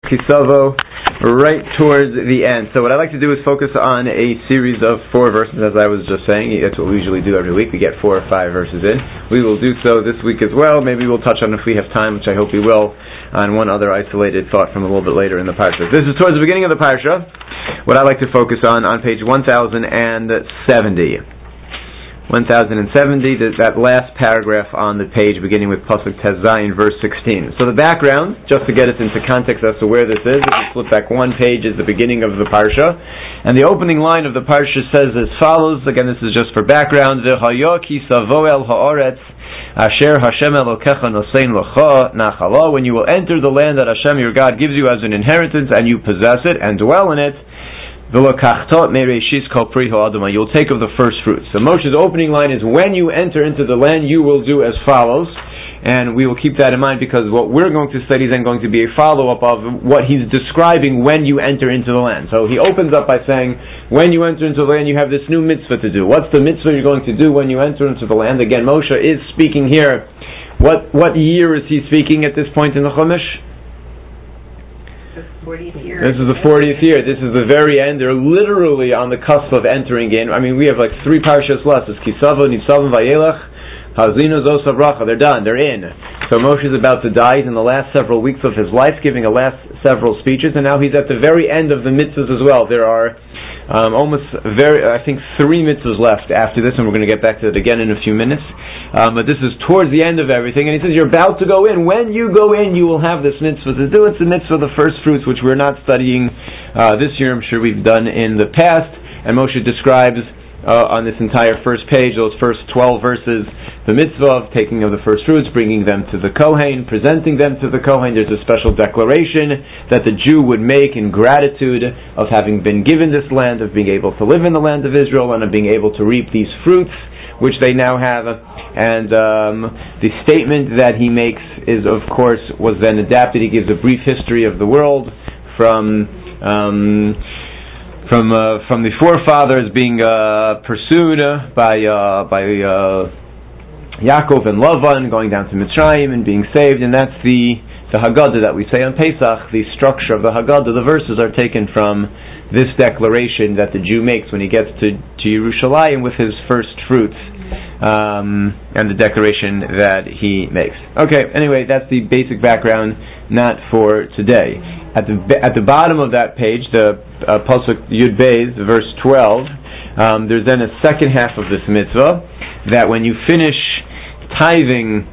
Kisavo, right towards the end. So what I like to do is focus on a series of 4 verses, as I was just saying. That's what we usually do every week. We get 4 or 5 verses in. We will do so this week as well. Maybe we'll touch on, if we have time, which I hope we will, on one other isolated thought from a little bit later in the parsha. This is towards the beginning of the parsha. What I like to focus on page 1070. 1070, that last paragraph on the page beginning with Pasuk Tez Zayin, verse 16. So the background, just to get us into context as to where this is, if you flip back one page, is the beginning of the Parsha. And the opening line of the Parsha says as follows, again this is just for background, V'hayo ki savo el ha'oretz asher Hashem Elokecha nosein locha nachala. When you will enter the land that Hashem your God gives you as an inheritance, and you possess it and dwell in it, you'll take of the first fruits. So Moshe's opening line is, when you enter into the land, you will do as follows. And we will keep that in mind, because what we're going to study is then going to be a follow-up of what he's describing when you enter into the land. So he opens up by saying, when you enter into the land, you have this new mitzvah to do. What's the mitzvah you're going to do when you enter into the land? Again, Moshe is speaking here. What year is he speaking at this point in the Chumash? 40th year. This is the 40th year. This is the very end. They're literally on the cusp of entering in. I mean, we have like 3 parshas left. It's Kisavo, Nisavim, Vayelach, Hazinu, Zosav, Racha. They're done. They're in. So Moshe is about to die. He's in the last several weeks of his life, giving the last several speeches, and now he's at the very end of the mitzvahs as well. There are I think 3 mitzvahs left after this, and we're going to get back to it again in a few minutes. But this is towards the end of everything, and he says, you're about to go in. When you go in, you will have this mitzvah to do. It's the mitzvah of the first fruits, which we're not studying this year. I'm sure we've done in the past. And Moshe describes on this entire first page, those first 12 verses, the mitzvah of taking of the first fruits, bringing them to the Kohen, presenting them to the Kohen. There's a special declaration that the Jew would make in gratitude of having been given this land, of being able to live in the land of Israel, and of being able to reap these fruits, which they now have. And the statement that he makes is, of course, was then adapted. He gives a brief history of the world from the forefathers being pursued by Yaakov and Lavan, going down to Mitzrayim and being saved, and that's the Haggadah that we say on Pesach. The structure of the Haggadah, the verses are taken from this declaration that the Jew makes when he gets to Yerushalayim with his first fruits, and the declaration that he makes. Okay, anyway, that's the basic background, not for today. At the bottom of that page, the Pasuk Yud Beis, verse 12, there's then a second half of this mitzvah, that when you finish tithing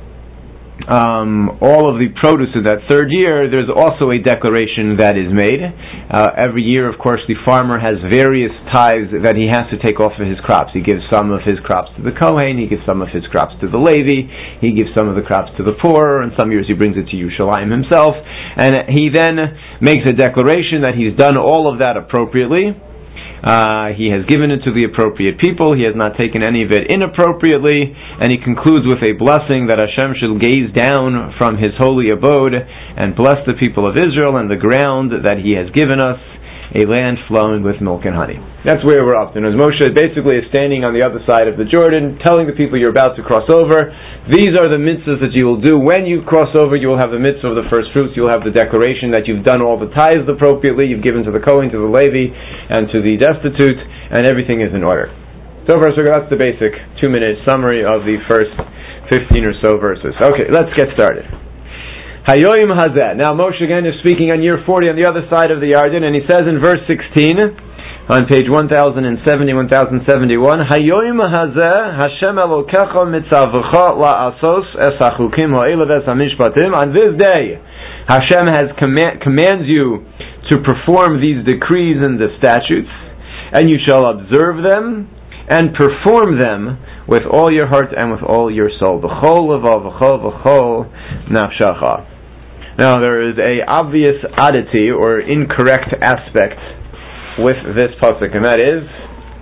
all of the produce of that third year, there's also a declaration that is made. Every year, of course, the farmer has various tithes that he has to take off of his crops. He gives some of his crops to the Kohen, he gives some of his crops to the Levi, he gives some of the crops to the poor, and some years he brings it to Yerushalayim himself, and he then makes a declaration that he's done all of that appropriately. He has given it to the appropriate people. He has not taken any of it inappropriately, and he concludes with a blessing that Hashem shall gaze down from His holy abode and bless the people of Israel and the ground that He has given us, a land flowing with milk and honey. That's where we're up to. And as Moshe basically is standing on the other side of the Jordan, telling the people you're about to cross over, these are the mitzvahs that you will do. When you cross over, you will have the mitzvah of the first fruits. You will have the declaration that you've done all the tithes appropriately, you've given to the Kohen, to the Levi, and to the destitute, and everything is in order. So far, so that's the basic 2-minute summary of the first 15 or so verses. Okay, let's get started. Hayoim Hazeh. Now Moshe again is speaking on year 40 on the other side of the Yarden, and he says in verse 16 on page 1070, 1071, Hayoim Hazeh Hashem Elokecha mitzavcha la'asos es hachukim ha'elav es hamishpatim. On this day, Hashem has commands you to perform these decrees and the statutes, and you shall observe them and perform them with all your heart and with all your soul. V'chol levav v'chol v'chol nafshacha. Now there is a obvious oddity or incorrect aspect with this pasuk, and that is,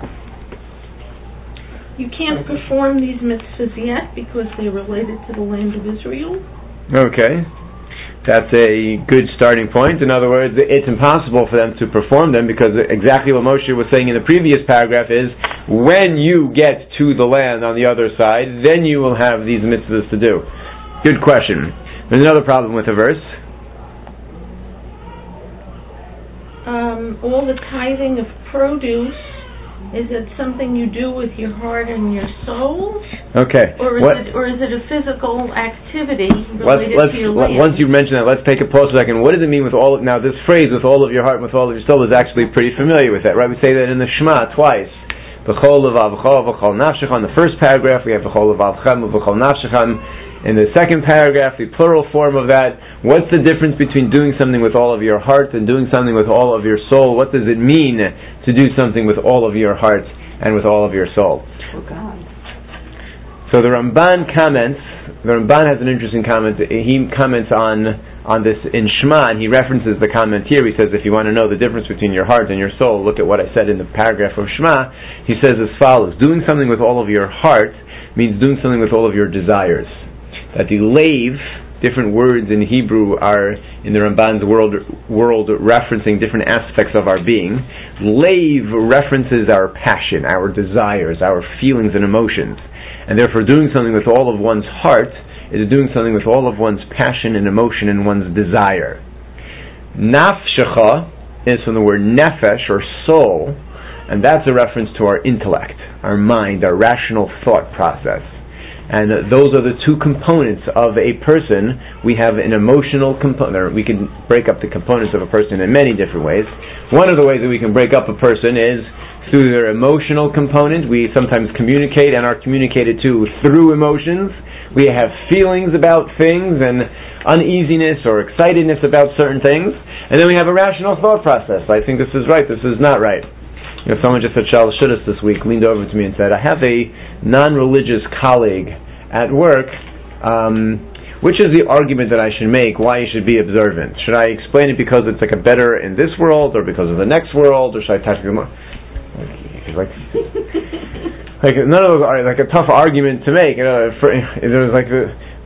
you can't perform these mitzvahs yet because they're related to the land of Israel. Okay, that's a good starting point. In other words, it's impossible for them to perform them, because exactly what Moshe was saying in the previous paragraph is, when you get to the land on the other side, then you will have these mitzvahs to do. Good question. There's another problem with the verse. all the tithing of produce, is it something you do with your heart and your soul? Okay. Or is it a physical activity related to your land? Once you mention that, let's take a pause for a second. What does it mean with all? Now, this phrase, with all of your heart and with all of your soul, is actually pretty familiar with that, right? We say that in the Shema twice. V'chol levavcha v'chol nafshecha. In the first paragraph, we have v'chol levavchem v'chol nafshechem. In the second paragraph, the plural form of that, what's the difference between doing something with all of your heart and doing something with all of your soul? What does it mean to do something with all of your heart and with all of your soul? Oh, God. So the Ramban comments, the Ramban has an interesting comment. He comments on this in Shema, and he references the comment here. He says, if you want to know the difference between your heart and your soul, look at what I said in the paragraph of Shema. He says as follows: doing something with all of your heart means doing something with all of your desires. That the leiv, different words in Hebrew are in the Ramban's world referencing different aspects of our being. Leiv references our passion, our desires, our feelings and emotions. And therefore doing something with all of one's heart is doing something with all of one's passion and emotion and one's desire. Nafshecha is from the word nefesh, or soul, and that's a reference to our intellect, our mind, our rational thought process. And those are the two components of a person. We have an emotional component. We can break up the components of a person in many different ways. One of the ways that we can break up a person is through their emotional component. We sometimes communicate and are communicated to through emotions. We have feelings about things and uneasiness or excitedness about certain things. And then we have a rational thought process. I think this is right, this is not right. Someone just at Charles Shudis this week leaned over to me and said, I have a non-religious colleague at work, which is the argument that I should make why you should be observant? Should I explain it because it's like a better in this world, or because of the next world, or should I touch it more? Like none of those are like a tough argument to make. There was like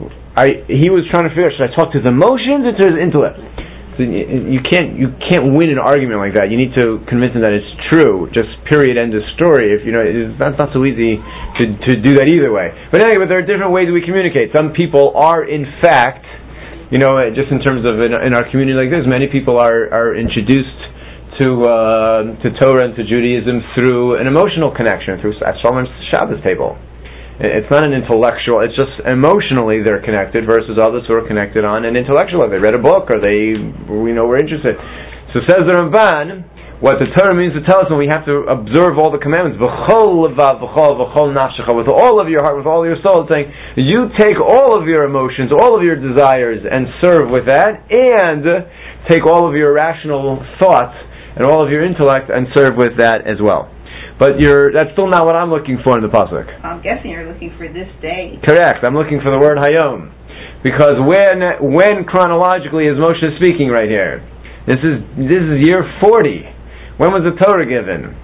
he was trying to figure out, should I talk to his emotions or to his intellect? So you can't win an argument like that. You need to convince him that it's true. Just period, end of story. If that's not so easy to do that either way. But anyway, there are different ways we communicate. Some people are, in fact, just in terms of in our community like this, many people are introduced to Torah and to Judaism through an emotional connection, through Shalom's Shabbos table. It's not an intellectual, it's just emotionally they're connected versus others who are connected on an intellectual. They read a book or they, were interested. So says the Ramban, what the Torah means to tell us when we have to observe all the commandments, v'chol levav, v'chol nafshecha, with all of your heart, with all of your soul, it's saying, you take all of your emotions, all of your desires, and serve with that, and take all of your rational thoughts and all of your intellect and serve with that as well. But that's still not what I'm looking for in the pasuk. I'm guessing you're looking for this day. Correct. I'm looking for the word hayom, because when chronologically is Moshe speaking right here? This is year 40. When was the Torah given?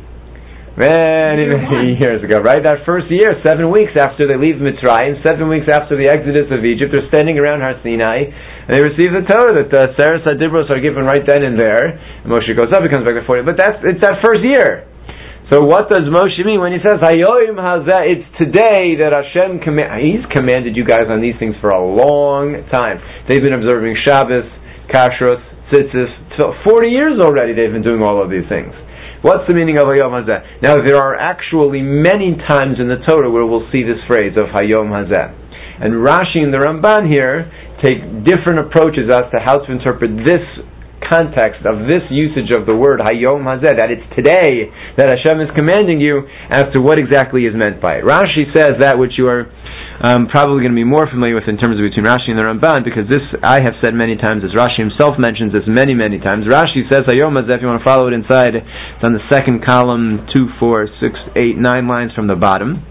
Many years ago, right? That first year, 7 weeks after they leave Mitzrayim, 7 weeks after the exodus of Egypt, they're standing around Har Sinai, and they receive the Torah that Seres HaDibros are given right then and there. And Moshe goes up, he comes back to 40. But it's that first year. So what does Moshe mean when he says Hayoim Hazeh? It's today that Hashem He's commanded you guys on these things for a long time. They've been observing Shabbos, Kashrut, Tzitzis. 40 years already they've been doing all of these things. What's the meaning of Hayom Hazeh? Now there are actually many times in the Torah where we'll see this phrase of Hayom Hazeh. And Rashi and the Ramban here take different approaches as to how to interpret this context of this usage of the word Hayom Hazeh, that it's today that Hashem is commanding you, as to what exactly is meant by it. Rashi says that which you are probably going to be more familiar with in terms of between Rashi and the Ramban, because this I have said many times, as Rashi himself mentions this many times. Rashi says Hayom Hazeh, if you want to follow it inside, it's on the second column, 2, 4, 6, 8, 9 lines from the bottom.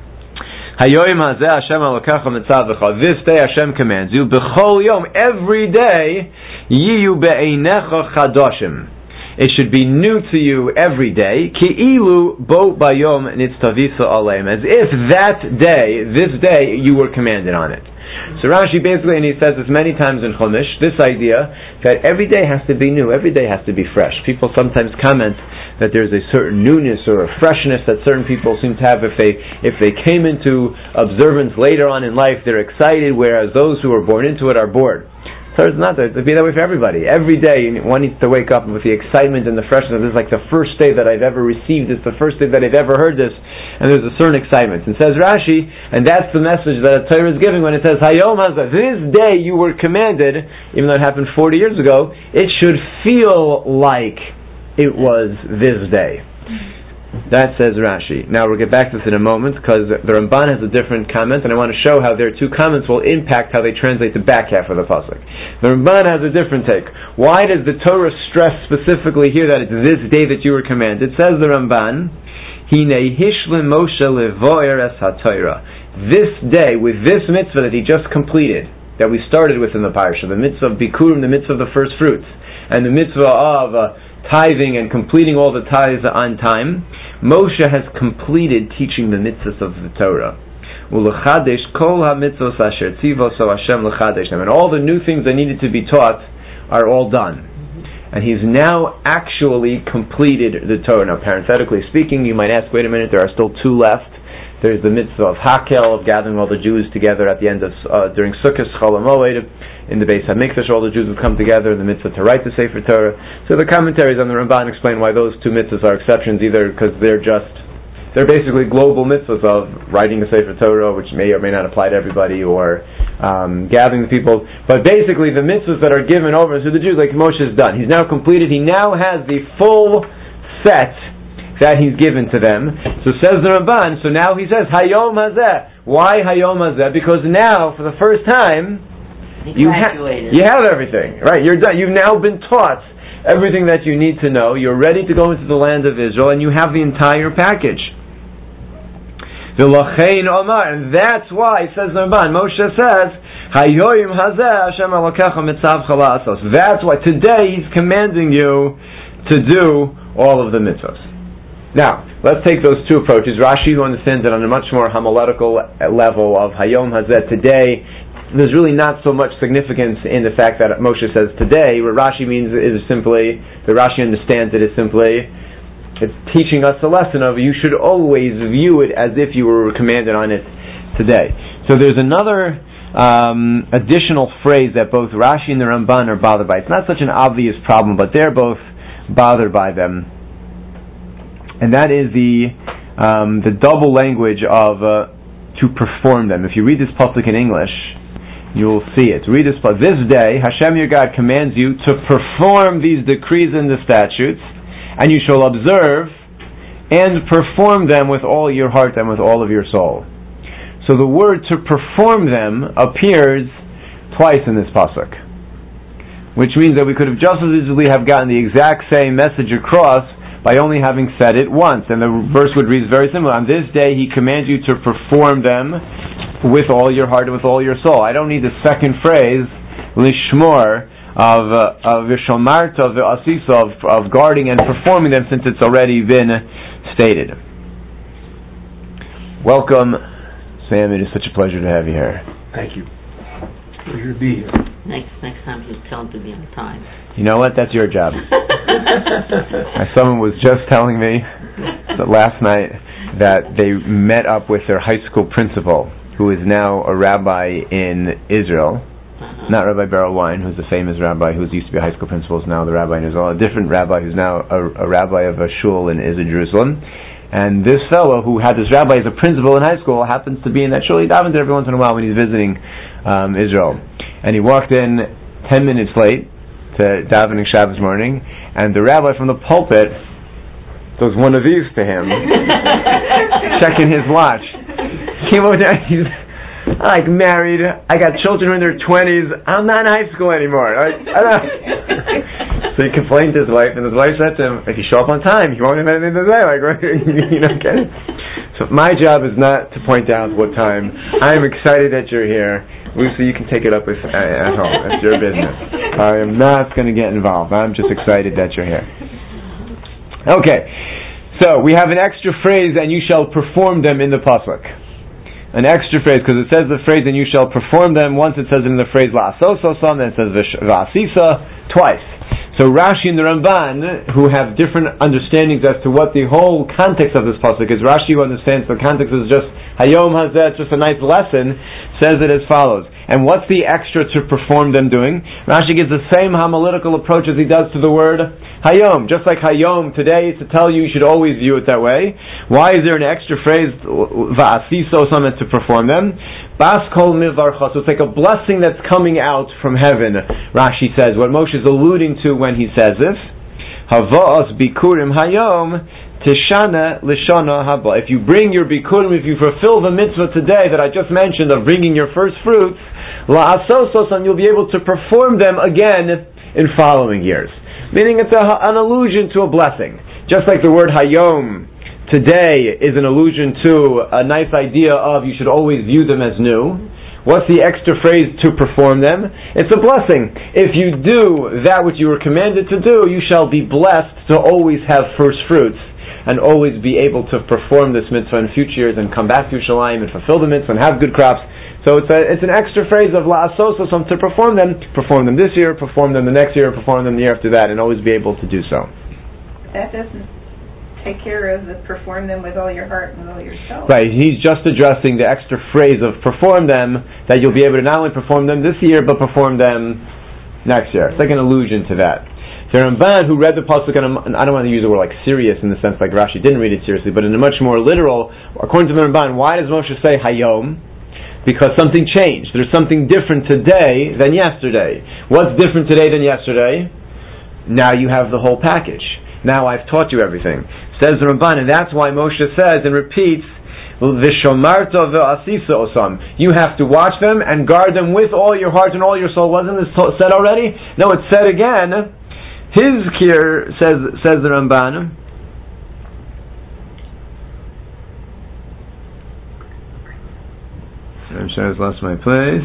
Hayom Hazeh Hashem Elokecha Mitzavcha. This day Hashem commands you, B'chol Yom, every day, Yiyu Be'einecha Chadoshim. It should be new to you every day. Ki'ilu Bo Bayom Nitztavisa Aleim. As if this day, you were commanded on it. So Rashi basically, and he says this many times in Chumash, this idea that every day has to be new, every day has to be fresh. People sometimes comment that there's a certain newness or a freshness that certain people seem to have if they came into observance later on in life, they're excited, whereas those who are born into it are bored. Torah is not there. It'll be that way for everybody. Every day, one needs to wake up with the excitement and the freshness. This is like the first day that I've ever received this, the first day that I've ever heard this, and there's a certain excitement. And says Rashi, and that's the message that Torah is giving when it says, Hayom Hazeh, this day you were commanded, even though it happened 40 years ago, it should feel like it was this day. That says Rashi. Now we'll get back to this in a moment because the Ramban has a different comment, and I want to show how their two comments will impact how they translate the back half of the pasuk. The Ramban has a different take. Why does the Torah stress specifically here that it's this day that you were commanded? It says the Ramban, Hinei hishlim Moshe levoer es haTorah. This day, with this mitzvah that he just completed, that we started with in the parsha, the mitzvah of bikurim, the mitzvah of the first fruits, and the mitzvah of tithing and completing all the tithes on time, Moshe has completed teaching the mitzvahs of the Torah. U'lechadesh kol ha-mitzvos asher tzivos Hashem lechadesh them. And all the new things that needed to be taught are all done. And he's now actually completed the Torah. Now, parenthetically speaking, you might ask, wait a minute, there are still two left. There's the mitzvah of Hakel, of gathering all the Jews together at the end of during Sukkot, Chol HaMoed, in the Beis HaMikdash, all the Jews would come together, the mitzvah to write the Sefer Torah. So the commentaries on the Ramban explain why those two mitzvahs are exceptions, either because they're basically global mitzvahs of writing the Sefer Torah, which may or may not apply to everybody, or gathering the people. But basically the mitzvahs that are given over to the Jews, like Moshe has done. He's now completed, he now has the full set that he's given to them. So says the Ramban, so now he says, Hayom Hazeh. Why Hayom Hazeh? Because now, for the first time, you have everything, right? You're done. You've now been taught everything that you need to know. You're ready to go into the land of Israel, and you have the entire package. V'lochein Omar, and that's why, says the Ramban, Moshe says, Hayoyim Hazeh Hashem Elokecha mitzavcha la'asos. That's why today he's commanding you to do all of the mitzvahs. Now, let's take those two approaches. Rashi, who understands it on a much more homiletical level of Hayom Hazeh, today, there's really not so much significance in the fact that Moshe says today. What Rashi means is simply, the Rashi understands it as simply, it's teaching us a lesson of you should always view it as if you were commanded on it today. So there's another additional phrase that both Rashi and the Ramban are bothered by. It's not such an obvious problem, but they're both bothered by them. And that is the double language of to perform them. If you read this pasuk in English, you will see it. Read this pasuk. This day, Hashem your God commands you to perform these decrees and the statutes, and you shall observe and perform them with all your heart and with all of your soul. So the word to perform them appears twice in this pasuk, which means that we could have just as easily have gotten the exact same message across by only having said it once. And the verse would read very similar. On this day he commands you to perform them with all your heart and with all your soul. I don't need the second phrase, lishmor, of vishomarta, of asisa, of guarding and performing them, since it's already been stated. Welcome, Sam. It is such a pleasure to have you here. Thank you. Pleasure to be here. Next time just tell him to be on time. You know what? That's your job. Someone was just telling me that last night that they met up with their high school principal, who is now a rabbi in Israel. Not Rabbi Beryl Wein, who's a famous rabbi who used to be a high school principal, is now the rabbi in Israel. A different rabbi who's now a rabbi of a shul in Jerusalem. And this fellow who had this rabbi as a principal in high school happens to be in that shul. He davens every once in a while when he's visiting Israel. And he walked in 10 minutes late to davening Shabbos morning, and the rabbi from the pulpit does one of these to him, checking his watch. He came over there, he's like married, I got children in their 20s, I'm not in high school anymore. So he complained to his wife, and his wife said to him, if you show up on time, you won't have anything to say. Like, you know, get it? So my job is not to point out what time. I'm excited that you're here. Lucy, you can take it up with at home. That's your business. I am not going to get involved. I'm just excited that you're here. Okay, so we have an extra phrase, and you shall perform them in the pasuk. An extra phrase, because it says the phrase, and you shall perform them. Once it says it in the phrase la'asos osam, then it says v'asisa twice. So Rashi and the Ramban, who have different understandings as to what the whole context of this pasuk is, Rashi, who understands the context is just Hayom Hazeh, just a nice lesson, says it as follows. And what's the extra to perform them doing? Rashi gives the same homiletical approach as he does to the word Hayom. Just like Hayom today is to tell you should always view it that way. Why is there an extra phrase Va'asiso something to perform them? Bas kol mivarchos. It's like a blessing that's coming out from heaven. Rashi says what Moshe is alluding to when he says this. Havos bikurim hayom tishana lishana haba. If you bring your bikurim, if you fulfill the mitzvah today that I just mentioned of bringing your first fruits, la'asosos, and you'll be able to perform them again in following years. Meaning it's an allusion to a blessing. Just like the word hayom today is an allusion to a nice idea of you should always view them as new. What's the extra phrase to perform them? It's a blessing. If you do that which you were commanded to do, you shall be blessed to always have first fruits and always be able to perform this mitzvah in future years and come back to Yerushalayim and fulfill the mitzvah and have good crops. So it's an extra phrase of la'asosos, to perform them this year, perform them the next year, perform them the year after that, and always be able to do so. That doesn't take care of the perform them with all your heart and with all your soul. Right, he's just addressing the extra phrase of perform them, that you'll be able to not only perform them this year, but perform them next year. It's like an allusion to that. The Ramban, who read the pasuk, and I don't want to use the word like serious in the sense like Rashi didn't read it seriously, but in a much more literal, according to the Ramban, why does Moshe say Hayom? Because something changed. There's something different today than yesterday. What's different today than yesterday? Now you have the whole package. Now I've taught you everything. Says the Ramban, and that's why Moshe says and repeats, "V'shomarta v'asisa osam." You have to watch them and guard them with all your heart and all your soul. Wasn't this said already? No, it's said again. Hizkir, says the Ramban. I'm sure I've lost my place.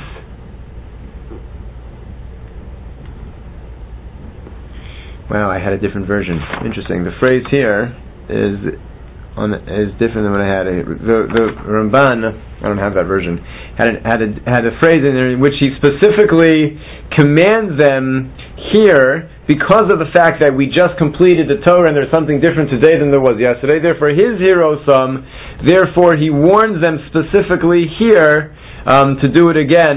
Wow, I had a different version. Interesting. The phrase here is different than what I had. The Ramban, I don't have that version, had a phrase in there in which he specifically commands them here because of the fact that we just completed the Torah and there's something different today than there was yesterday. Therefore, his hero therefore he warns them specifically here to do it again.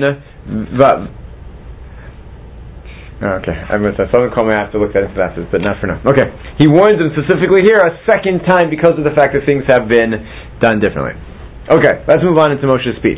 Okay, I missed that. Someone called me, I have to look that into that, but not for now. Okay, he warns them specifically here a second time because of the fact that things have been done differently. Okay, let's move on into Moshe's speech.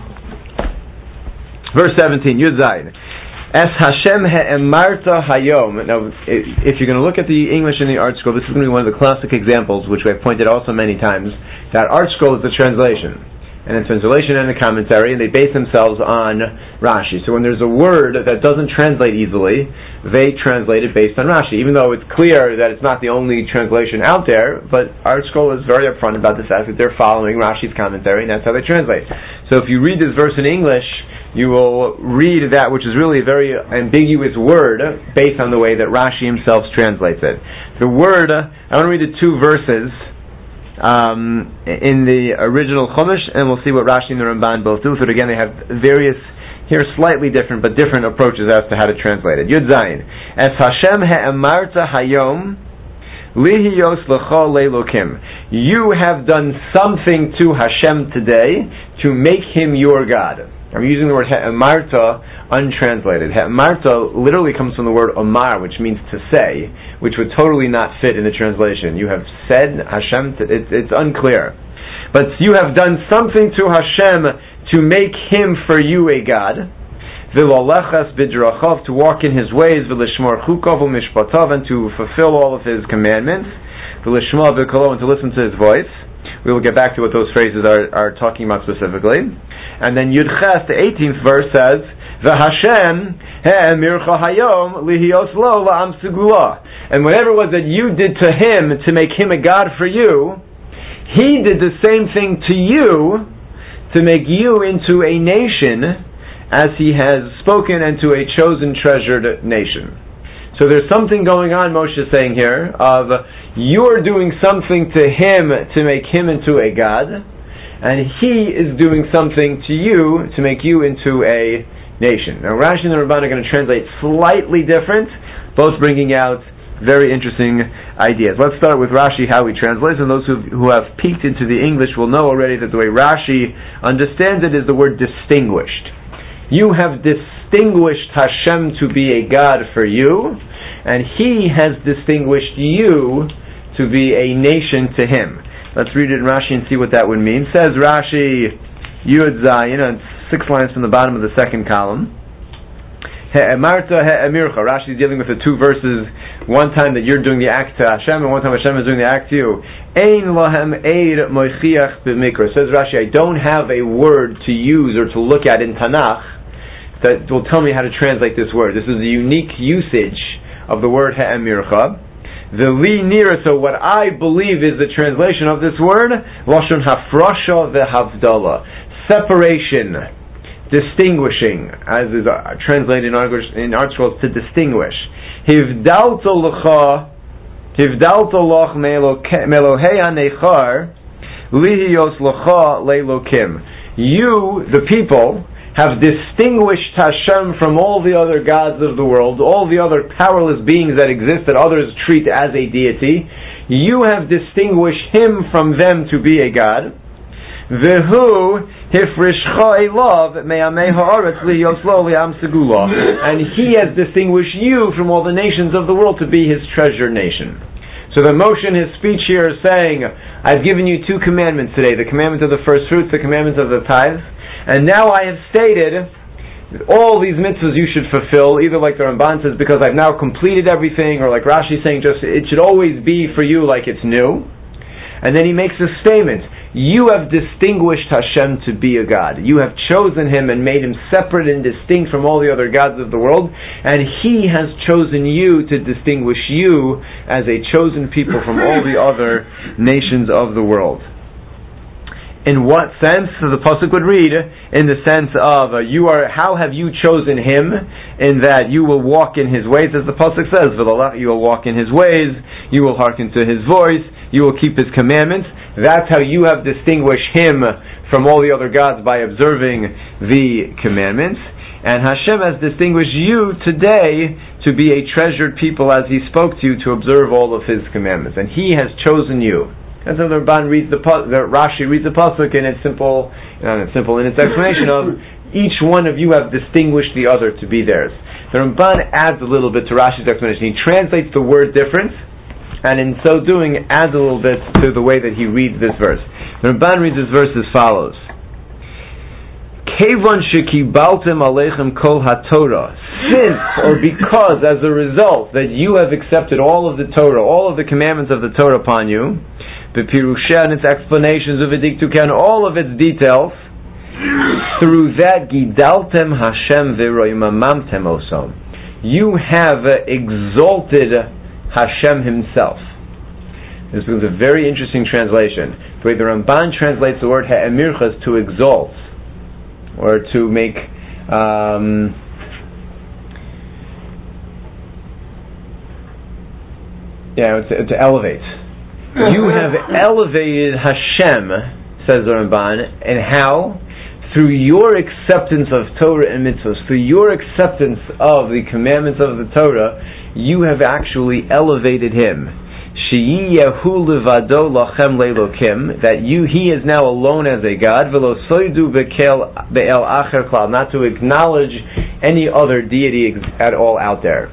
Verse 17, Yud Zayin. Es Hashem he'emarta hayom. Now, if you're going to look at the English in the Art Scroll, this is going to be one of the classic examples, which I've pointed also many times, that Art Scroll is the translation. And it's translation and a commentary, and they base themselves on Rashi. So when there's a word that doesn't translate easily, they translate it based on Rashi, even though it's clear that it's not the only translation out there, but Art Scroll is very upfront about this fact that they're following Rashi's commentary, and that's how they translate. So if you read this verse in English, you will read that which is really a very ambiguous word based on the way that Rashi himself translates it. The word, I want to read the two verses in the original Chumash, and we'll see what Rashi and the Ramban both do. So again, they have various, here slightly different, but different approaches as to how to translate it. Yud Zayin. Es Hashem he'emarta hayom lihiyos l'cho leilokim. You have done something to Hashem today to make him your God. I'm using the word he'emarta untranslated. He'emarta literally comes from the word omar, which means to say, which would totally not fit in the translation. You have said Hashem, it's unclear. But you have done something to Hashem to make him for you a God. V'lolechas b'drachav, to walk in his ways, v'lishmor chukov u'mishpatav, and to fulfill all of his commandments, v'lishma v'kolo, and to listen to his voice. We will get back to what those phrases are talking about specifically. And then Yud Ches, the 18th verse says, V'Hashem he'emircha hayom lihiyos lo la'am segula. And whatever it was that you did to him to make him a God for you, he did the same thing to you to make you into a nation as he has spoken, and to a chosen, treasured nation. So there's something going on, Moshe is saying here, of you're doing something to him to make him into a God, and he is doing something to you to make you into a nation. Now Rashi and the Ramban are going to translate slightly different, both bringing out very interesting ideas. Let's start with Rashi, how he translates, and those who have peeked into the English will know already that the way Rashi understands it is the word distinguished. You have distinguished Hashem to be a God for you, and He has distinguished you to be a nation to Him. Let's read it in Rashi and see what that would mean. Says Rashi, Yud Zayin, and 6 lines from the bottom of the second column. He'emarta he'emircha. Rashi is dealing with the 2 verses. One time that you're doing the act to Hashem, and one time Hashem is doing the act to you. Ein lahem eid moichiach b'mikra. Says Rashi, I don't have a word to use or to look at in Tanakh that will tell me how to translate this word. This is the unique usage of the word he'emircha. The li nira. So what I believe is the translation of this word, lashon hafrasha vehavdala, separation, distinguishing, as is translated in our scrolls, to distinguish. Hivdalto loch melohei hanechar lihiyos locha leilokim. You, the people, have distinguished Hashem from all the other gods of the world, all the other powerless beings that exist that others treat as a deity. You have distinguished Him from them to be a God. Vehu hifrishcha elav me'amei haaretz lihiyos lo li'am segula. And He has distinguished you from all the nations of the world to be His treasure nation. So the motion, his speech here is saying, I've given you 2 commandments today, the commandment of the first fruits, the commandment of the tithes, and now I have stated all these mitzvahs you should fulfill, either like the Ramban says, because I've now completed everything, or like Rashi saying, just it should always be for you like it's new. And then he makes a statement. You have distinguished Hashem to be a God. You have chosen Him and made Him separate and distinct from all the other gods of the world, and He has chosen you to distinguish you as a chosen people from all the other nations of the world. In what sense? So the pasuk would read, in the sense of how have you chosen Him? In that you will walk in His ways, as the pasuk says, you will walk in His ways, you will hearken to His voice, you will keep His commandments. That's how you have distinguished Him from all the other gods, by observing the commandments. And Hashem has distinguished you today to be a treasured people, as He spoke to you, to observe all of His commandments. And He has chosen you. And so the Ramban reads Rashi reads the pasuk, and it's simple in its explanation of each one of you have distinguished the other to be theirs. The Ramban adds a little bit to Rashi's explanation. He translates the word different, and in so doing adds a little bit to the way that he reads this verse. The Ramban reads this verse as follows: Kevon shekibaltem aleichem kol haTorah, since or because as a result that you have accepted all of the Torah, all of the commandments of the Torah upon you, the Pirushah and its explanations of V'diktukeh and all of its details, through that Gidaltem Hashem v'roimamamtem osom, you have exalted Hashem Himself. This becomes a very interesting translation. The way the Ramban translates the word ha'emircha is to exalt, or to make to elevate. You have elevated Hashem, says the Ramban, and how? Through your acceptance of Torah and mitzvahs, through your acceptance of the commandments of the Torah, you have actually elevated Him. Sheyiyahu levado lachem leilokim, that He is now alone as a God, velo soidu be'el acher klal, not to acknowledge any other deity at all out there.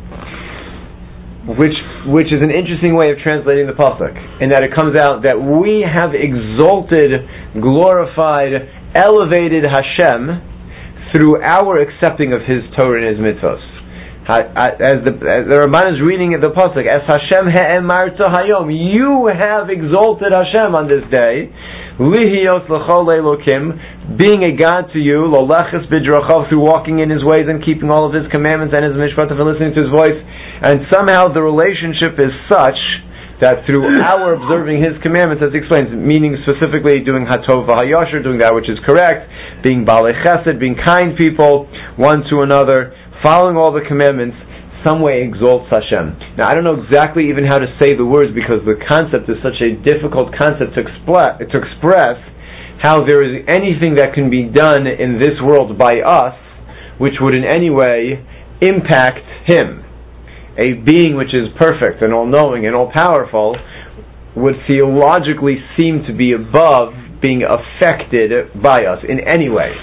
Which is an interesting way of translating the pasuk, in that it comes out that we have exalted, glorified, elevated Hashem through our accepting of His Torah and His mitzvos. As the Ramban is reading the pasuk, as Hashem he'emarta hayom, you have exalted Hashem on this day, lihiyos l'chol elokim, being a God to you, lolachis b'drachav, through walking in His ways and keeping all of His commandments and His mishpatim and listening to His voice. And somehow the relationship is such that through our observing His commandments, as He explains, meaning specifically doing hatov v'hayasher, doing that which is correct, being balei chesed, being kind people one to another, following all the commandments, some way exalts Hashem. Now I don't know exactly even how to say the words, because the concept is such a difficult concept to express how there is anything that can be done in this world by us which would in any way impact Him. a being which is perfect and all-knowing and all-powerful, would theologically seem to be above being affected by us in any way.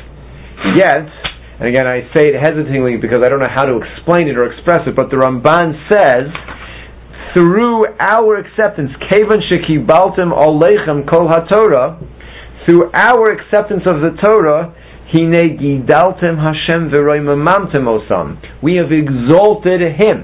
Yet, and again I say it hesitatingly because I don't know how to explain it or express it, but the Ramban says, through our acceptance, Kevan shekibaltem aleichem kol haTorah, through our acceptance of the Torah, Hine gidaltem Hashem v'roimamamtem osam. We have exalted Him.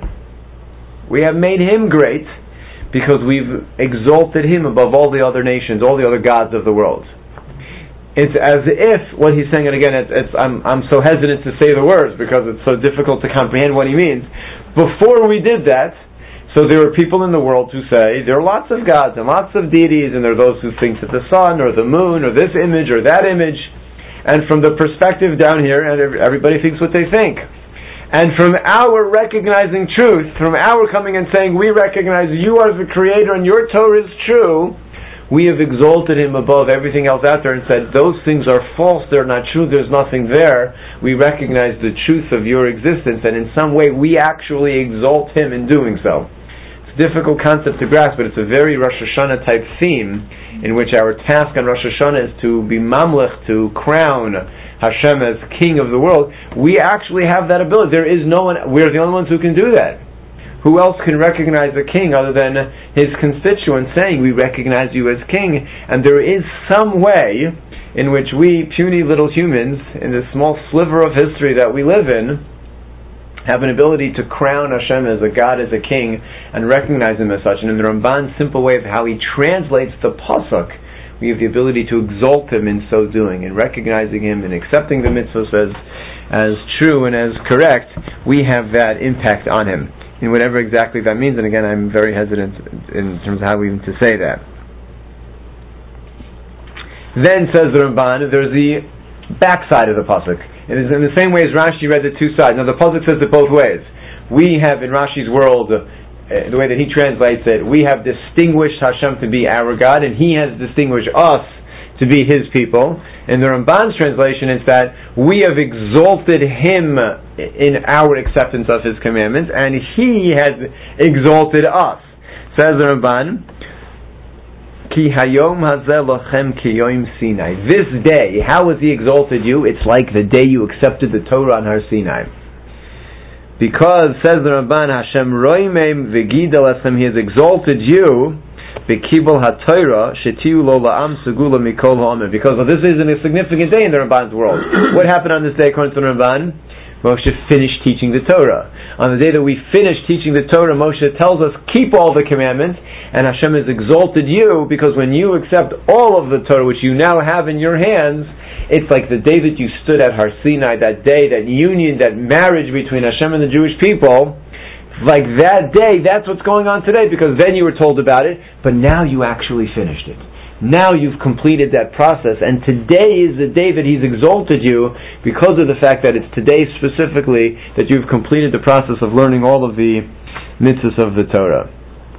We have made Him great because we've exalted Him above all the other nations, all the other gods of the world. It's as if what he's saying, and again, I'm so hesitant to say the words because it's so difficult to comprehend what he means. Before we did that, so there are people in the world who say there are lots of gods and lots of deities, and there are those who think that the sun or the moon or this image or that image, and from the perspective down here, and everybody thinks what they think. And from our recognizing truth, from our coming and saying we recognize you are the creator and your Torah is true, we have exalted Him above everything else out there and said those things are false, they're not true, there's nothing there. We recognize the truth of your existence, and in some way we actually exalt Him in doing so. Difficult concept to grasp, but it's a very Rosh Hashanah type theme in which our task on Rosh Hashanah is to be mamlech, to crown Hashem as King of the world. We actually have that ability. There is no one, we're the only ones who can do that. Who else can recognize a king other than his constituents saying we recognize you as king? And there is some way in which we, puny little humans, in this small sliver of history that we live in, have an ability to crown Hashem as a God, as a king, and recognize Him as such. And in the Ramban's simple way of how he translates the pasuk, we have the ability to exalt Him in so doing, in recognizing Him, and accepting the mitzvahs as true and as correct. We have that impact on Him, in whatever exactly that means. And again, I'm very hesitant in terms of how even to say that. Then, says the Ramban, there's the backside of the pasuk. It is in the same way as Rashi read the two sides. Now the pasuk says it both ways. We have in Rashi's world, the way that he translates it, we have distinguished Hashem to be our God, and He has distinguished us to be His people. In the Ramban's translation, it's that we have exalted Him in our acceptance of His commandments, and He has exalted us. Says the Ramban, Ki hayom hazeh lochem ki yom Sinai. This day, how has He exalted you? It's like the day you accepted the Torah on Har Sinai. Because, says the Ramban, Hashem roimem v'gidal esem, He has exalted you v'kibul haTorah shetiu lo la'am segula mikol ha'omer. Because this is a significant day in the Ramban's world. What happened on this day according to the Ramban? Moshe finished teaching the Torah. On the day that we finished teaching the Torah, Moshe tells us, keep all the commandments, and Hashem has exalted you, because when you accept all of the Torah, which you now have in your hands, it's like the day that you stood at Har Sinai, that day, that union, that marriage between Hashem and the Jewish people, like that day, that's what's going on today, because then you were told about it, but now you actually finished it. Now you've completed that process, and today is the day that He's exalted you because of the fact that it's today specifically that you've completed the process of learning all of the mitzvahs of the Torah.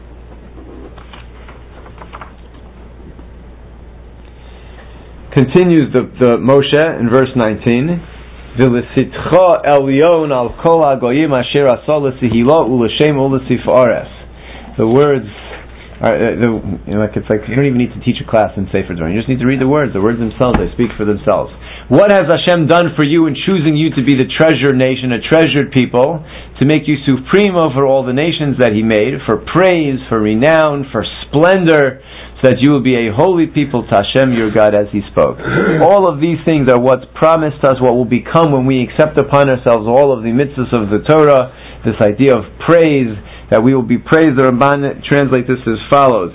Continues the Moshe in verse 19. V'lesitcha elyon al kol hagoyim asher asa l'sihila u'l'shem u'l'sif'ares. The words it's like you don't even need to teach a class in Sefer Dvarim. You just need to read the words. The words themselves, they speak for themselves. What has Hashem done for you in choosing you to be the treasured nation, a treasured people, to make you supreme over all the nations that He made, for praise, for renown, for splendor, so that you will be a holy people to Hashem your God as He spoke. All of these things are what's promised us, what will become when we accept upon ourselves all of the mitzvahs of the Torah, this idea of praise, that we will be praised. The Ramban translates this as follows: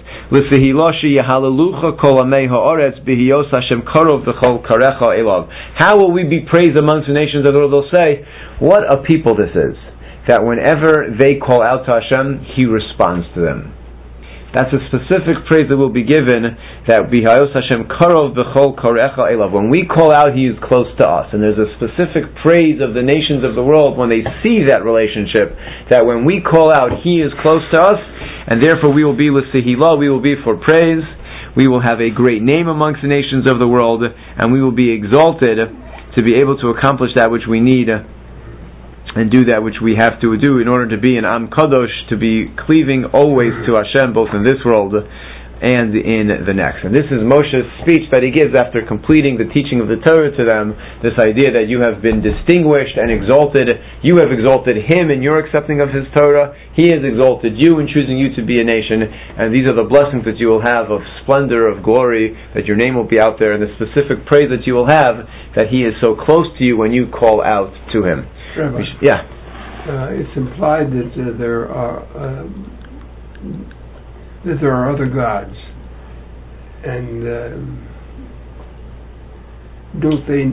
how will we be praised amongst the nations of the world? They'll say, what a people this is, that whenever they call out to Hashem, He responds to them. That's a specific praise that will be given, that Bihayos Hashem Karov B'chol Karecha Elav. When we call out, He is close to us. And there's a specific praise of the nations of the world when they see that relationship, that when we call out, He is close to us, and therefore we will be l'sehila, we will be for praise, we will have a great name amongst the nations of the world, and we will be exalted to be able to accomplish that which we need and do that which we have to do in order to be an Am Kadosh, to be cleaving always to Hashem, both in this world and in the next. And this is Moshe's speech that he gives after completing the teaching of the Torah to them, this idea that you have been distinguished and exalted. You have exalted him in your accepting of his Torah. He has exalted you in choosing you to be a nation. And these are the blessings that you will have of splendor, of glory, that your name will be out there, and the specific praise that you will have, that he is so close to you when you call out to him. Rabbi, it's implied that there are other gods, and don't they?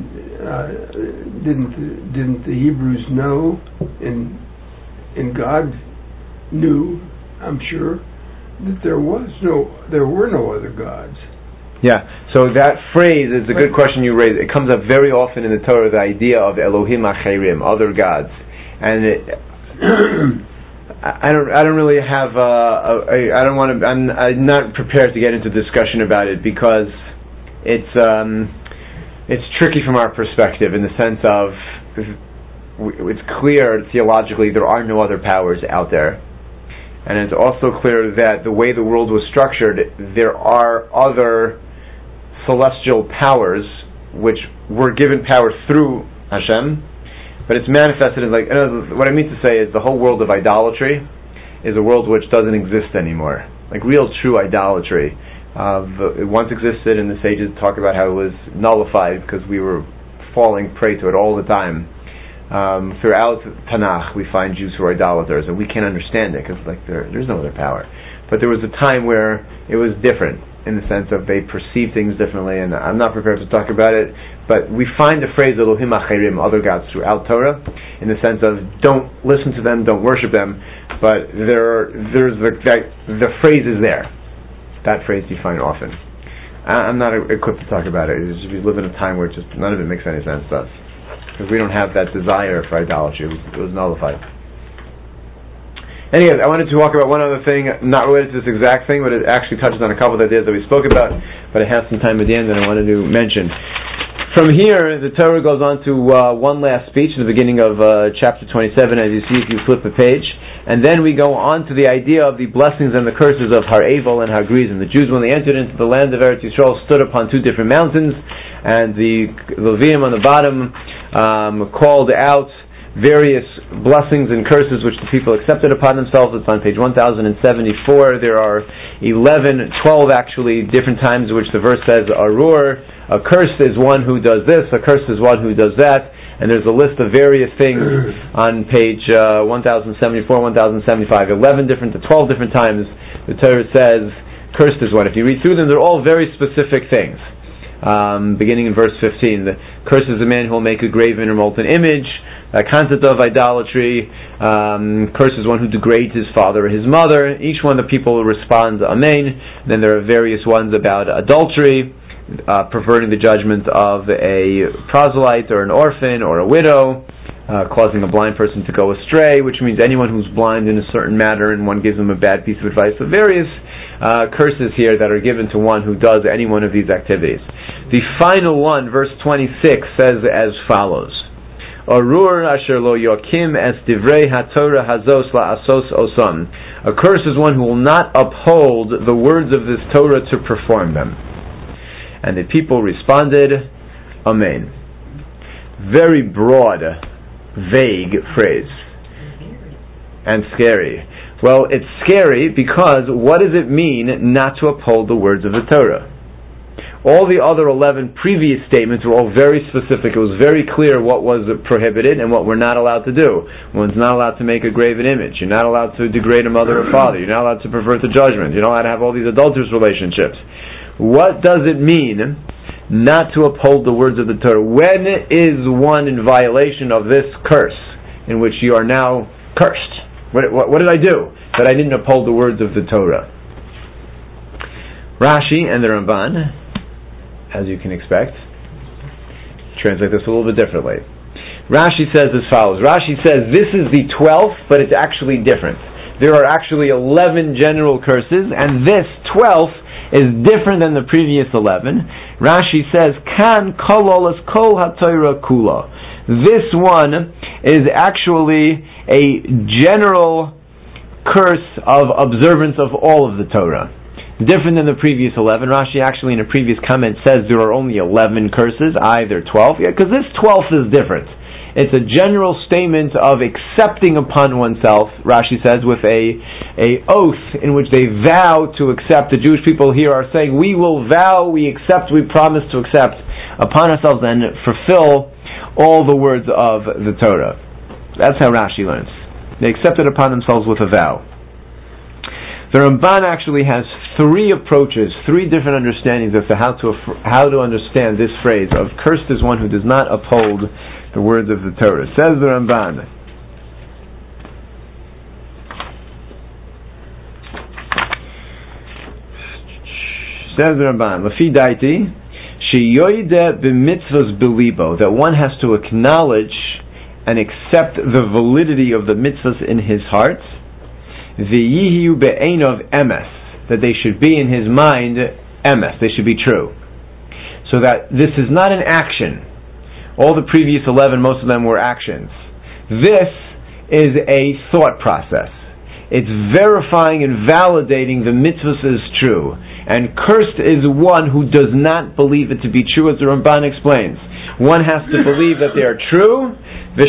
Didn't the Hebrews know, and God knew, I'm sure, that there were no other gods. Yeah, so that phrase is a good question you raise. It comes up very often in the Torah, the idea of Elohim Acherim, other gods, and I don't really have I don't want to. I'm not prepared to get into discussion about it because it's tricky from our perspective, in the sense of it's clear theologically there are no other powers out there, and it's also clear that the way the world was structured, there are other celestial powers which were given power through Hashem, but it's manifested in, what I mean to say is the whole world of idolatry is a world which doesn't exist anymore. Like real true idolatry. It once existed, and the sages talk about how it was nullified because we were falling prey to it all the time. Throughout Tanakh we find Jews who are idolaters, and we can't understand it because there's no other power. But there was a time where it was different, in the sense of they perceive things differently, and I'm not prepared to talk about it, but we find the phrase Elohim Acherim, other gods, throughout Torah, in the sense of don't listen to them, don't worship them, but there's the phrase is there. That phrase you find often. I'm not equipped to talk about it. We live in a time where just none of it makes any sense to us, because we don't have that desire for idolatry. It was nullified. Anyway, I wanted to talk about one other thing, not related to this exact thing, but it actually touches on a couple of ideas that we spoke about, but I have some time at the end that I wanted to mention. From here, the Torah goes on to one last speech in the beginning of chapter 27, as you see if you flip the page, and then we go on to the idea of the blessings and the curses of Har Evel and Har Gerizim. The Jews, when they entered into the land of Eretz Yisrael, stood upon two different mountains, and the Levium on the bottom called out various blessings and curses which the people accepted upon themselves. It's on page 1074. There are 12 actually different times in which the verse says Arur. A curse is one who does this, a curse is one who does that, and there's a list of various things on page 1074, 1075. 12 different times the Torah says cursed is one. If you read through them, they're all very specific things. Beginning in verse 15, the curse is a man who will make a graven or molten image. A concept of idolatry, curses one who degrades his father or his mother. Each one the people respond amen. Then there are various ones about adultery, perverting the judgment of a proselyte or an orphan or a widow, causing a blind person to go astray, which means anyone who's blind in a certain matter and one gives them a bad piece of advice. So various curses here that are given to one who does any one of these activities. The final one, verse 26, says as follows: Arur asher lo yokim es divrei haTorah hazos la'asos osam. A curse is one who will not uphold the words of this Torah to perform them. And the people responded, Amen. Very broad, vague phrase. And scary. Well, it's scary because what does it mean not to uphold the words of the Torah? All the other 11 previous statements were all very specific. It was very clear what was prohibited and what we're not allowed to do. One's not allowed to make a graven image. You're not allowed to degrade a mother or father. You're not allowed to pervert the judgment. You're not allowed to have all these adulterous relationships. What does it mean not to uphold the words of the Torah? When is one in violation of this curse, in which you are now cursed? What did I do that I didn't uphold the words of the Torah? Rashi and the Ramban, as you can expect, translate this a little bit differently. Rashi says as follows. Rashi says this is the 12th, but it's actually different. There are actually 11 general curses, and this 12th is different than the previous 11. Rashi says, Kan kololas kol haTorah kula. This one is actually a general curse of observance of all of the Torah. Different than the previous 11. Rashi actually in a previous comment says there are only 11 curses, either 12. Yeah, because this 12th is different. It's a general statement of accepting upon oneself, Rashi says, with a oath in which they vow to accept. The Jewish people here are saying, we will vow, we accept, we promise to accept upon ourselves and fulfill all the words of the Torah. That's how Rashi learns. They accept it upon themselves with a vow. The Ramban actually has three approaches, three different understandings as to how to understand this phrase of cursed is one who does not uphold the words of the Torah. Says the Ramban, Lefi daiti, sheyoide b'mitzvos belibo, that one has to acknowledge and accept the validity of the mitzvahs in his heart. V'yihiu be'enov emes, that they should be in his mind emes, they should be true. So that this is not an action. All the previous 11, most of them were actions. This is a thought process. It's verifying and validating the mitzvahs is true. And cursed is one who does not believe it to be true, as the Ramban explains. One has to believe that they are true, and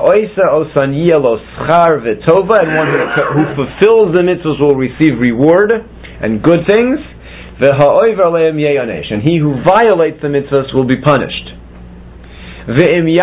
one who fulfills the mitzvahs will receive reward and good things, and he who violates the mitzvahs will be punished. And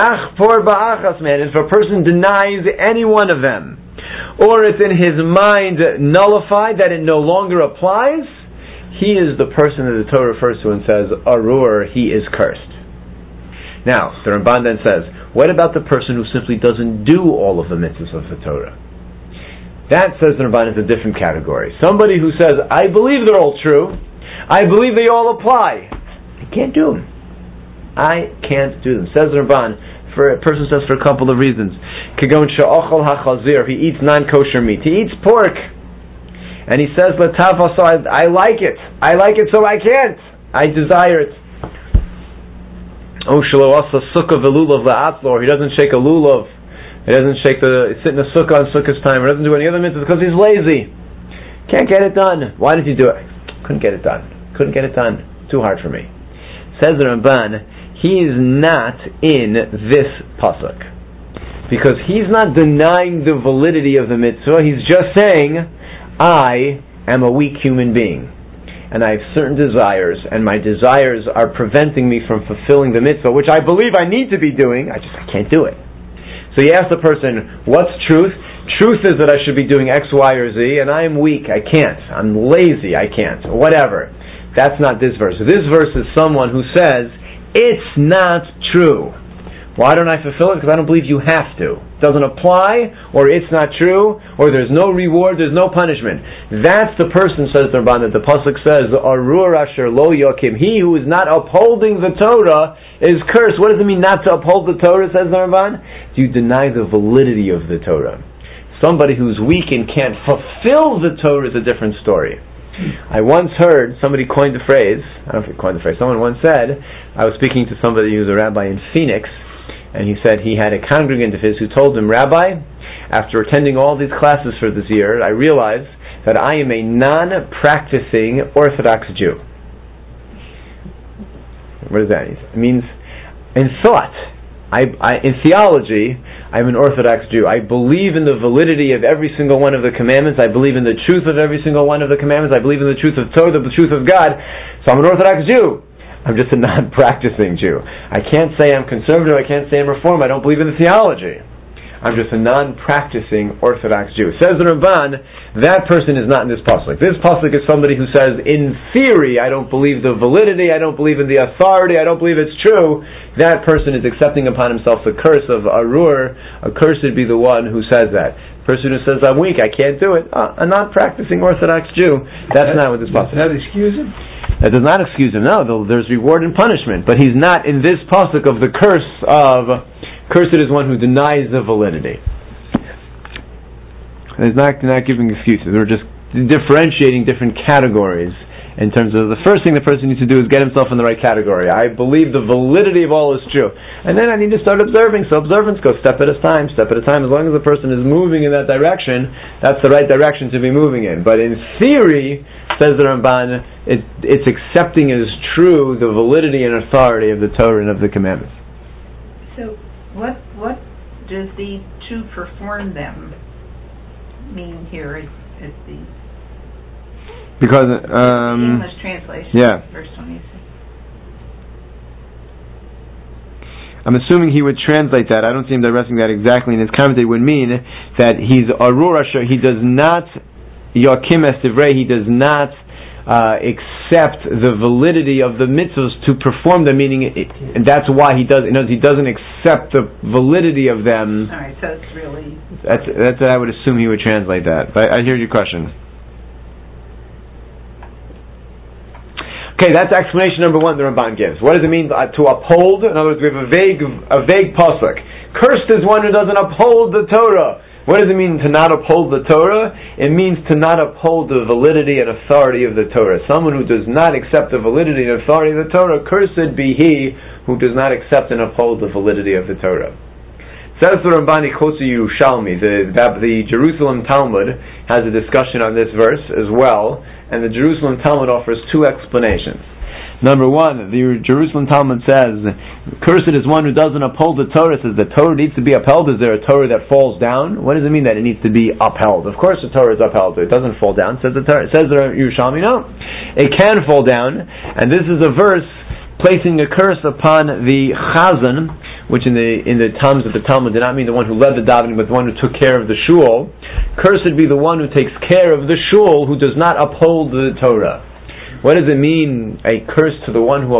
if a person denies any one of them, or it's in his mind nullified that it no longer applies, he is the person that the Torah refers to and says, Arur, he is cursed. Now, the Ramban then says, what about the person who simply doesn't do all of the mitzvahs of the Torah? That, says the Ramban, is a different category. Somebody who says, I believe they're all true, I believe they all apply, I can't do them. I can't do them. Says the Ramban, a person says for a couple of reasons. Kagon she'ochel hachazir, he eats non-kosher meat, he eats pork, and he says, I like it so I can't, I desire it. Oh, shelo asa sukkah velulav la'atzlor, he doesn't shake a lulav, he doesn't sit in a sukkah on sukkah's time, he doesn't do any other mitzvahs because he's lazy. Can't get it done. Why did he do it? Couldn't get it done. Too hard for me. Says the Ramban, he is not in this pasuk. Because he's not denying the validity of the mitzvah, he's just saying, I am a weak human being. And I have certain desires, and my desires are preventing me from fulfilling the mitzvah, which I believe I need to be doing, I can't do it. So you ask the person, what's truth? Truth is that I should be doing X, Y, or Z, and I am weak, I can't. I'm lazy, I can't. Whatever. That's not this verse. This verse is someone who says, it's not true. Why don't I fulfill it? Because I don't believe you have to. It doesn't apply, or it's not true, or there's no reward, there's no punishment. That's the person, says the Ramban, that the pasuk says, Arur asher lo yokim, he who is not upholding the Torah is cursed. What does it mean not to uphold the Torah, says the Ramban? You deny the validity of the Torah. Somebody who's weak and can't fulfill the Torah is a different story. I once heard somebody coined the phrase, I don't know if he coined the phrase, someone once said, I was speaking to somebody who's a rabbi in Phoenix, and he said he had a congregant of his who told him, Rabbi, after attending all these classes for this year, I realized that I am a non-practicing Orthodox Jew. What does that mean? It means, in thought, in theology, I'm an Orthodox Jew. I believe in the validity of every single one of the commandments. I believe in the truth of every single one of the commandments. I believe in the truth of Torah, the truth of God. So I'm an Orthodox Jew. I'm just a non-practicing Jew. I can't say I'm conservative. I can't say I'm reform. I don't believe in the theology. I'm just a non-practicing Orthodox Jew. Says the Ramban, that person is not in this pasuk. This pasuk is somebody who says, in theory, I don't believe the validity, I don't believe in the authority, I don't believe it's true. That person is accepting upon himself the curse of Arur. Accursed be the one who says that. Person who says, I'm weak, I can't do it. A non-practicing Orthodox Jew. That's not what this pasuk is. Does that excuse him? That does not excuse him. No, there's reward and punishment. But he's not in this pasuk of the curse of, cursed is one who denies the validity. He's not giving excuses. We're just differentiating different categories in terms of the first thing the person needs to do is get himself in the right category. I believe the validity of all is true. And then I need to start observing. So observance goes step at a time. As long as the person is moving in that direction, that's the right direction to be moving in. But in theory, says the Ramban, it's accepting as true the validity and authority of the Torah and of the commandments. So what does the to perform them mean here? Is the because English translation, yeah. Verse 26. I'm assuming he would translate that. I don't see him directing that exactly in his commentary. Would mean that he's Arur Asher. He does not Yakim Es Divrei. He does not accept the validity of the mitzvahs to perform them. Meaning, and that's why he does. He doesn't accept the validity of them. All right, so it's really that's what I would assume he would translate that. But I hear your question. Okay, that's explanation number one the Ramban gives. What does it mean to uphold? In other words, we have a vague pasuk. Cursed is one who doesn't uphold the Torah. What does it mean to not uphold the Torah? It means to not uphold the validity and authority of the Torah. Someone who does not accept the validity and authority of the Torah, cursed be he who does not accept and uphold the validity of the Torah. Says the Ramban Chotzi Yerushalmi, the Jerusalem Talmud has a discussion on this verse as well, and the Jerusalem Talmud offers two explanations. Number one, the Jerusalem Talmud says, cursed is one who doesn't uphold the Torah. It says the Torah needs to be upheld. Is there a Torah that falls down? What does it mean that it needs to be upheld? Of course the Torah is upheld. It doesn't fall down. Says the Yerushalmi, no. It can fall down, and this is a verse placing a curse upon the Chazan, which in the terms of the Talmud did not mean the one who led the davening, but the one who took care of the shul. Cursed be the one who takes care of the shul, who does not uphold the Torah. What does it mean, a curse to the one who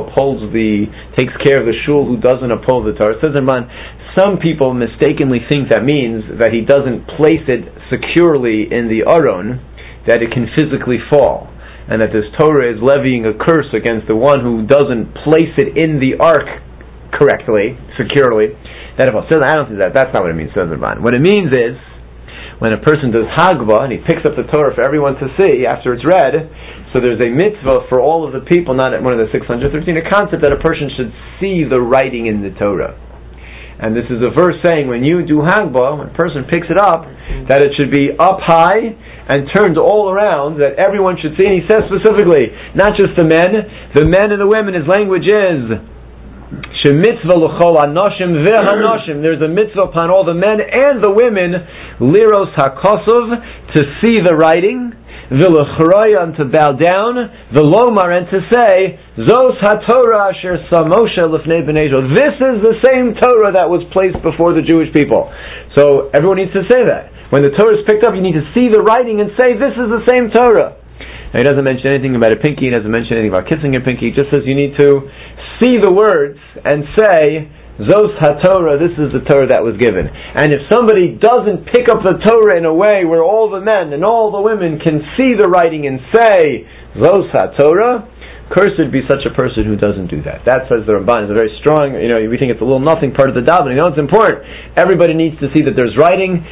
takes care of the shul, who doesn't uphold the Torah? It says in Ramban, some people mistakenly think that means that he doesn't place it securely in the Aron, that it can physically fall, and that this Torah is levying a curse against the one who doesn't place it in the ark correctly, securely. That if I don't think that's not what it means. What it means is when a person does Hagba and he picks up the Torah for everyone to see after it's read, so there's a mitzvah for all of the people, not at one of the 613, a concept that a person should see the writing in the Torah. And this is a verse saying when you do Hagba, when a person picks it up, that it should be up high and turned all around, that everyone should see. And he says specifically, not just the men and the women. His language is Shemitzvah l'chol hanoshim ve'hanoshim. There's a mitzvah upon all the men and the women, liros hakosov, to see the writing, v'lechraya, and to bow down, v'lomar, and to say, zos haTorah asher sa Moshe lifnei bnei Israel. This is the same Torah that was placed before the Jewish people. So everyone needs to say that. When the Torah is picked up, you need to see the writing and say, this is the same Torah. Now, he doesn't mention anything about a pinky, he doesn't mention anything about kissing a pinky, he just says you need to see the words and say, Zos HaTorah, this is the Torah that was given. And if somebody doesn't pick up the Torah in a way where all the men and all the women can see the writing and say, Zos HaTorah, cursed be such a person who doesn't do that. That, says the Ramban, is a very strong, we think it's a little nothing part of the davening. No, it's important. Everybody needs to see that there's writing,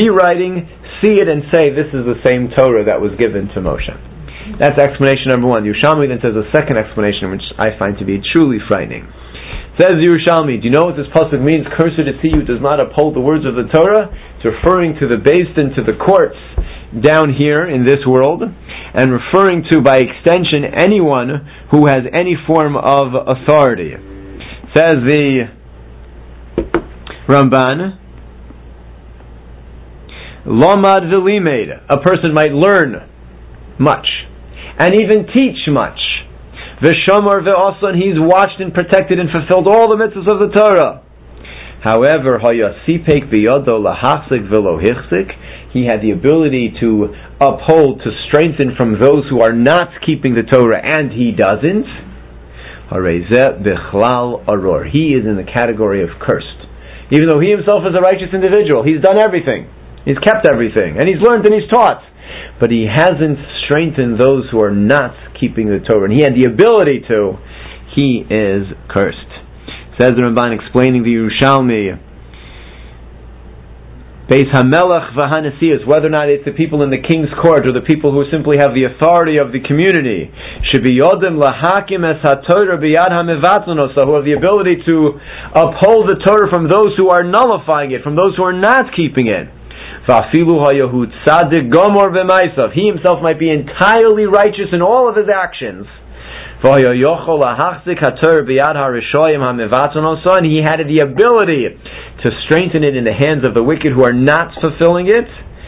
see it and say, this is the same Torah that was given to Moshe. That's explanation number one. Yerushalmi then says a second explanation, which I find to be truly frightening. Says Yerushalmi, do you know what this pasuk means? Cursed is he who does not uphold the words of the Torah. It's referring to the Beis Din, to the courts down here in this world, and referring to, by extension, anyone who has any form of authority. Says the Ramban, Lomad v'limed, a person might learn much, and even teach much. V'shamar ve'asa, and he's watched and protected and fulfilled all the mitzvahs of the Torah. However, hayasipek biyado lahachzik v'lo hichzik, he had the ability to uphold, to strengthen from those who are not keeping the Torah, and he doesn't. Harezeh bichlal aror, he is in the category of cursed. Even though he himself is a righteous individual, he's done everything, he's kept everything, and he's learned and he's taught, but he hasn't strengthened those who are not keeping the Torah, and he had the ability to. He is cursed. Says the Ramban, explaining the Yerushalmi, Beis Hamelech v'Hanesius, whether or not it's the people in the king's court or the people who simply have the authority of the community, should be Yodim lahakim es haTorah biyad hamevatzonos, who have the ability to uphold the Torah from those who are nullifying it, from those who are not keeping it. V'afilu hayahud tzadik gomor v'maisav, he himself might be entirely righteous in all of his actions. And he had the ability to strengthen it in the hands of the wicked who are not fulfilling it.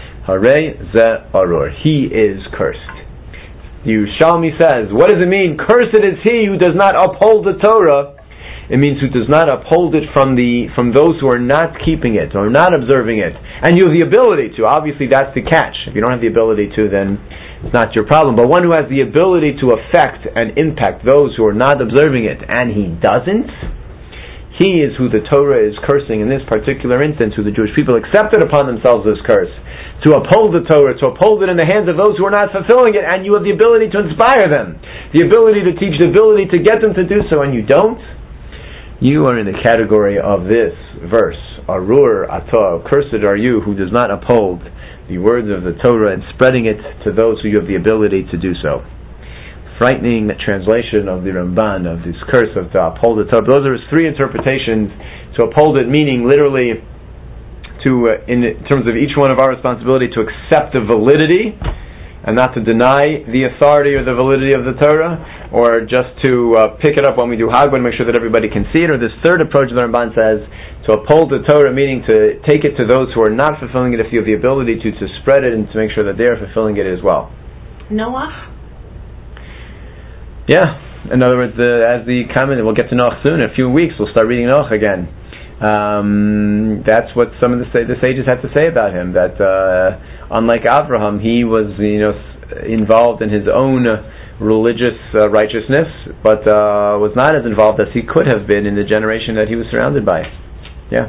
He is cursed. The Yerushalmi says, what does it mean? Cursed is he who does not uphold the Torah. It means who does not uphold it from those who are not keeping it or not observing it. And you have the ability to. Obviously that's the catch. If you don't have the ability to, then it's not your problem. But one who has the ability to affect and impact those who are not observing it, and he doesn't, he is who the Torah is cursing in this particular instance, who the Jewish people accepted upon themselves this curse, to uphold the Torah, to uphold it in the hands of those who are not fulfilling it, and you have the ability to inspire them, the ability to teach, the ability to get them to do so, and you don't. You are in the category of this verse, Arur Atah, cursed are you who does not uphold the words of the Torah and spreading it to those who have the ability to do so. Frightening translation of the Ramban of this curse of to uphold the Torah. Those are his three interpretations. To uphold it, meaning literally to, in terms of each one of our responsibility, to accept the validity and not to deny the authority or the validity of the Torah, or just to pick it up when we do Hagba and make sure that everybody can see it. Or this third approach the Ramban says, to uphold the Torah, meaning to take it to those who are not fulfilling it, if you have the ability to spread it and to make sure that they are fulfilling it as well. Noach? Yeah. In other words, as the comment, we'll get to Noach soon. In a few weeks, we'll start reading Noach again. That's what some of the sages had to say about him. That unlike Abraham, he was involved in his own religious righteousness, but was not as involved as he could have been in the generation that he was surrounded by. Yeah,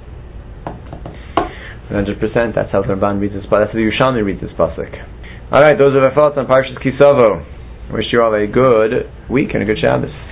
100%. That's how the Ramban reads this. That's how the Yerushalmi reads this pasuk. All right, those are the thoughts on Parshas Ki Savo. I wish you all a good week and a good Shabbos.